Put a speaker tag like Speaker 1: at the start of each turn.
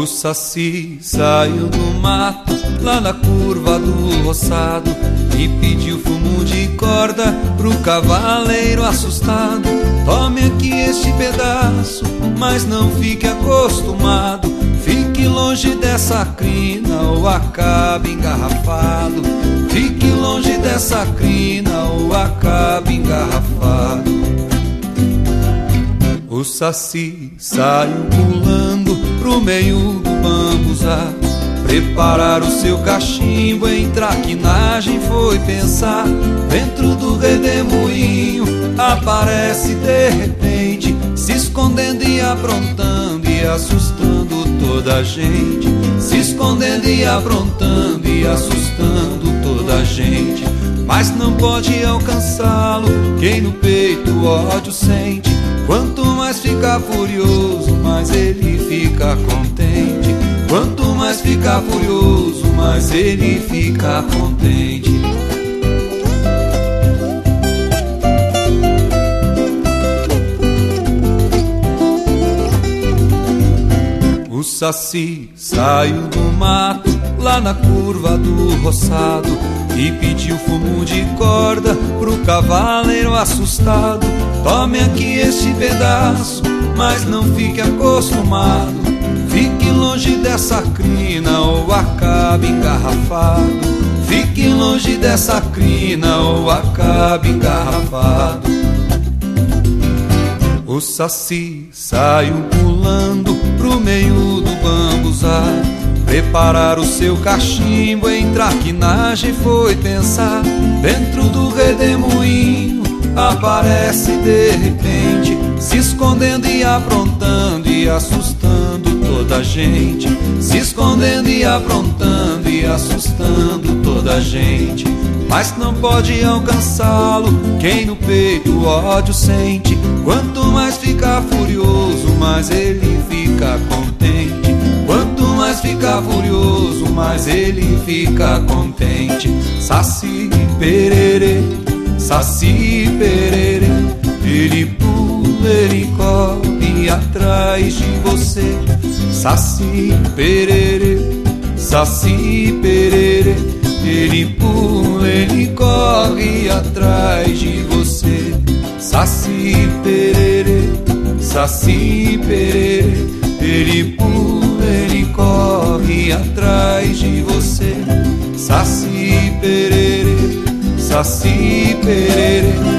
Speaker 1: Saci saiu do mato, lá na curva do roçado, e pediu fumo de corda pro cavaleiro assustado. Tome aqui este pedaço, mas não fique acostumado. Fique longe dessa crina ou acabe engarrafado. Fique longe dessa crina ou acabe engarrafado. O Saci saiu pulando pro meio do bambuzá, preparar o seu cachimbo, em traquinagem foi pensar. Dentro do redemoinho aparece de repente, se escondendo e aprontando e assustando toda a gente. Se escondendo e aprontando e assustando toda a gente. Mas não pode alcançá-lo quem no peito o ódio sente. Quanto mais fica furioso, mais ele fica contente. Quanto mais fica furioso, mais ele fica contente. O Saci saiu do mato, lá na curva do roçado, e pediu fumo de corda pro cavaleiro assustado. Tome aqui este pedaço, mas não fique acostumado. Fique longe dessa crina ou acabe engarrafado. Fique longe dessa crina ou acabe engarrafado. O Saci saiu pulando pro meio do bambuzá, preparar o seu cachimbo, em traquinagem foi pensar. Dentro do redemoinho aparece de repente, se escondendo e aprontando e assustando toda a gente. Se escondendo e aprontando e assustando toda a gente. Mas não pode alcançá-lo quem no peito o ódio sente. Quanto mais fica furioso, mais ele fica contente. Quanto mais fica furioso, mais ele fica contente. Saci pererê, Saci pererê, ele pula, ele corre atrás de você. Saci pererê, Saci pererê, ele pula, ele corre atrás de você. Saci pererê, Saci pererê, ele pula, ele corre atrás de você. Saci pererê, Saci pererê,